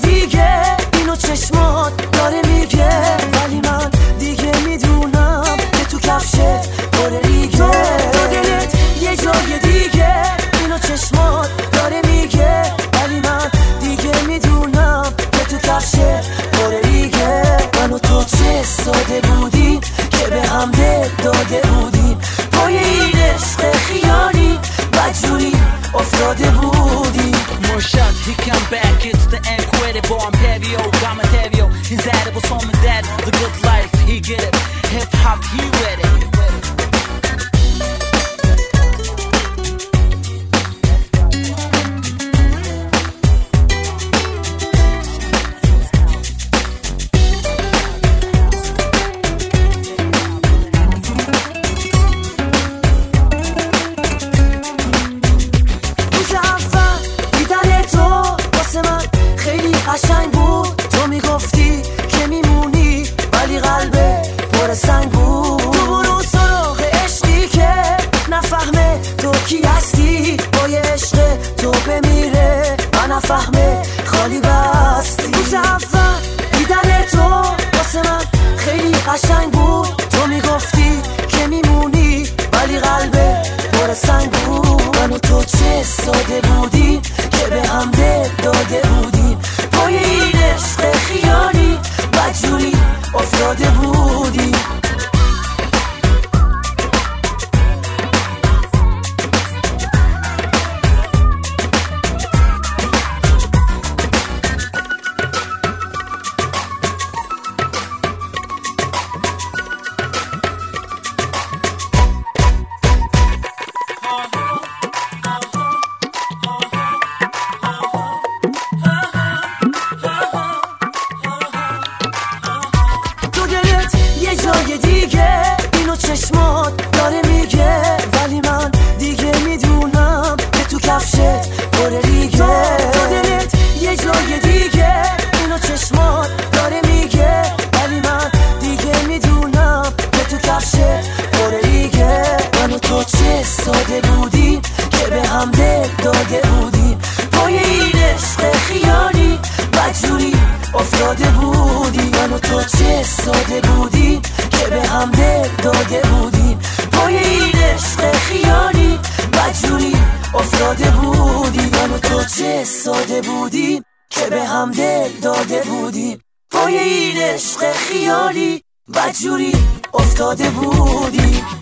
دیگه اینو چشمات داره میگه، ولی من دیگه میدونم که تو کفشت پر ریگه. تو دلت یه جای دیگه اینو چشمات داره میگه، ولی من دیگه میدونم که تو کفشت پر ریگه. من و تو چه ساده بودیم که به هم دل داده بودیم، پای این عشق خیالی بدجوری افتاده بودیم. Murshad, he come back, it's the incredible Imperio, got Materio, insatiable, something that the good life, he get it, hip hop, he read it. قشنگ بود تو میگفتی که میمونی، ولی قلبه پر سنگ بود. تو برو سراغ عشقی که نفهمه تو کی هستی، با یه عشق تو بمیره من نفهمه خالی بستی. روز اول دیدن تو واسه من خیلی قشنگ بود، تو میگفتی که میمونی ولی قلبه پر سنگ بود. من و تو چه ساده بودیم که به هم دل داده بودیم، پای این عشق خیالی بدجوری افتاده بودیم. جای دیگه اینو چشمات داره میگه، ولی من دیگه میدونم که تو کفشت پر ریگه. تو دلت یه جای دیگه اینو چشمات داره میگه، ولی من دیگه میدونم که تو کفشت پر ریگه. من و تو چه ساده بودیم که به هم دل داده بودیم، پای این عشق خیالی بدجوری افتاده بودیم. من و تو چه ساده بودیم که به هم دل داده بودیم، پای این عشق خیالی بدجوری افتاده بودیم. من و تو چه ساده بودیم که به هم دل داده بودیم، پای این عشق خیالی بدجوری افتاده بودیم.